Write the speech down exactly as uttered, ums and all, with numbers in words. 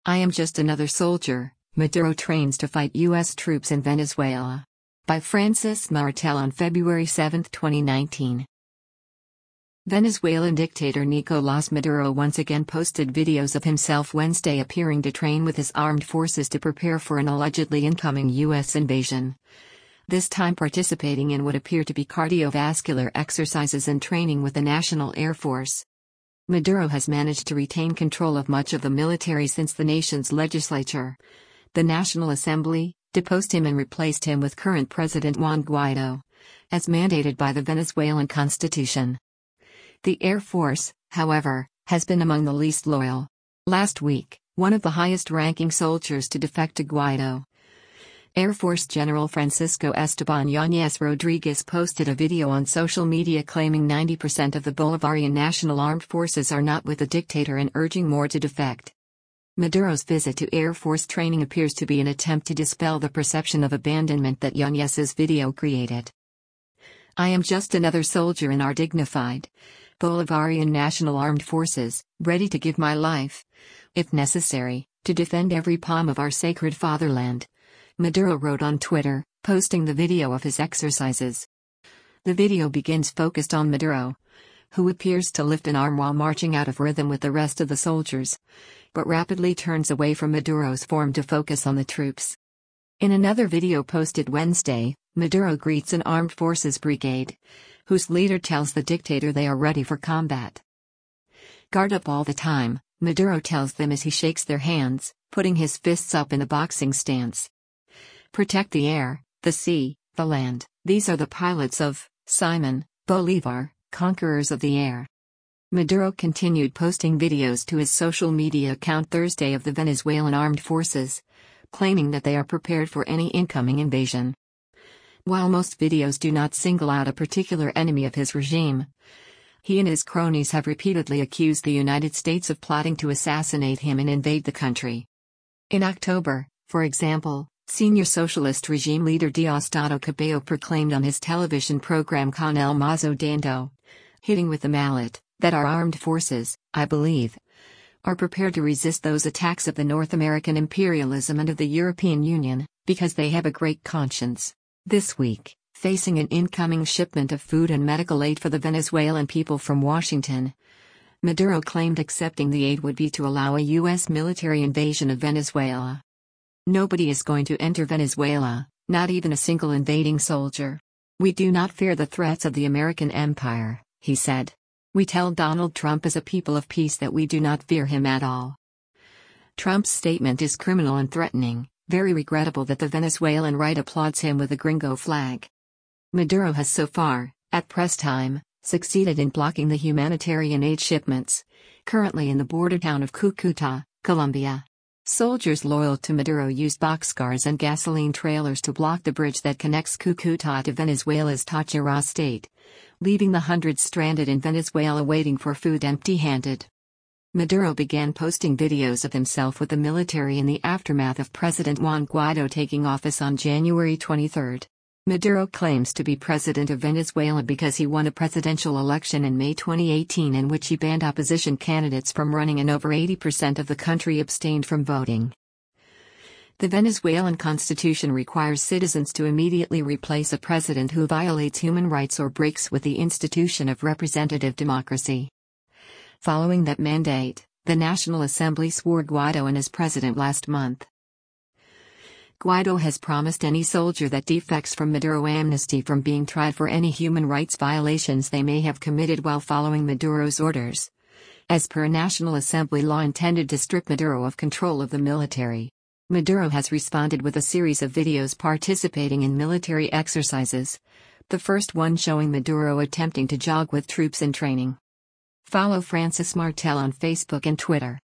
I am just another soldier. Maduro trains to fight U S troops in Venezuela. By Francis Martel on February seventh, twenty nineteen. Venezuelan dictator Nicolás Maduro once again posted videos of himself Wednesday appearing to train with his armed forces to prepare for an allegedly incoming U S invasion. This time participating in what appear to be cardiovascular exercises and training with the National Air Force. Maduro has managed to retain control of much of the military since the nation's legislature, the National Assembly, deposed him and replaced him with current President Juan Guaido, as mandated by the Venezuelan constitution. The Air Force, however, has been among the least loyal. Last week, one of the highest-ranking soldiers to defect to Guaido, Air Force General Francisco Esteban Yáñez Rodriguez, posted a video on social media claiming ninety percent of the Bolivarian National Armed Forces are not with the dictator and urging more to defect. Maduro's visit to Air Force training appears to be an attempt to dispel the perception of abandonment that Yáñez's video created. I am just another soldier in our dignified Bolivarian National Armed Forces, ready to give my life, if necessary, to defend every palm of our sacred fatherland, Maduro wrote on Twitter, posting the video of his exercises. The video begins focused on Maduro, who appears to lift an arm while marching out of rhythm with the rest of the soldiers, but rapidly turns away from Maduro's form to focus on the troops. In another video posted Wednesday, Maduro greets an armed forces brigade, whose leader tells the dictator they are ready for combat. Guard up all the time, Maduro tells them as he shakes their hands, putting his fists up in a boxing stance. Protect the air, the sea, the land. These are the pilots of Simon Bolivar, Conquerors of the Air. Maduro continued posting videos to his social media account Thursday of the Venezuelan armed forces, claiming that they are prepared for any incoming invasion. While most videos do not single out a particular enemy of his regime, he and his cronies have repeatedly accused the United States of plotting to assassinate him and invade the country. In October, for example, senior socialist regime leader Diosdado Cabello proclaimed on his television program Con el Mazo Dando, hitting with the mallet, that our armed forces, I believe, are prepared to resist those attacks of the North American imperialism and of the European Union, because they have a great conscience. This week, facing an incoming shipment of food and medical aid for the Venezuelan people from Washington, Maduro claimed accepting the aid would be to allow a U S military invasion of Venezuela. Nobody is going to enter Venezuela, not even a single invading soldier. We do not fear the threats of the American empire, he said. We tell Donald Trump as a people of peace that we do not fear him at all. Trump's statement is criminal and threatening, very regrettable that the Venezuelan right applauds him with a gringo flag. Maduro has so far, at press time, succeeded in blocking the humanitarian aid shipments, currently in the border town of Cucuta, Colombia. Soldiers loyal to Maduro used boxcars and gasoline trailers to block the bridge that connects Cucuta to Venezuela's Táchira state, leaving the hundreds stranded in Venezuela waiting for food empty-handed. Maduro began posting videos of himself with the military in the aftermath of President Juan Guaido taking office on January twenty-third. Maduro claims to be president of Venezuela because he won a presidential election in May twenty eighteen in which he banned opposition candidates from running and over eighty percent of the country abstained from voting. The Venezuelan constitution requires citizens to immediately replace a president who violates human rights or breaks with the institution of representative democracy. Following that mandate, the National Assembly swore Guaido in as president last month. Guaido has promised any soldier that defects from Maduro amnesty from being tried for any human rights violations they may have committed while following Maduro's orders, as per National Assembly law intended to strip Maduro of control of the military. Maduro has responded with a series of videos participating in military exercises, the first one showing Maduro attempting to jog with troops in training. Follow Francis Martel on Facebook and Twitter.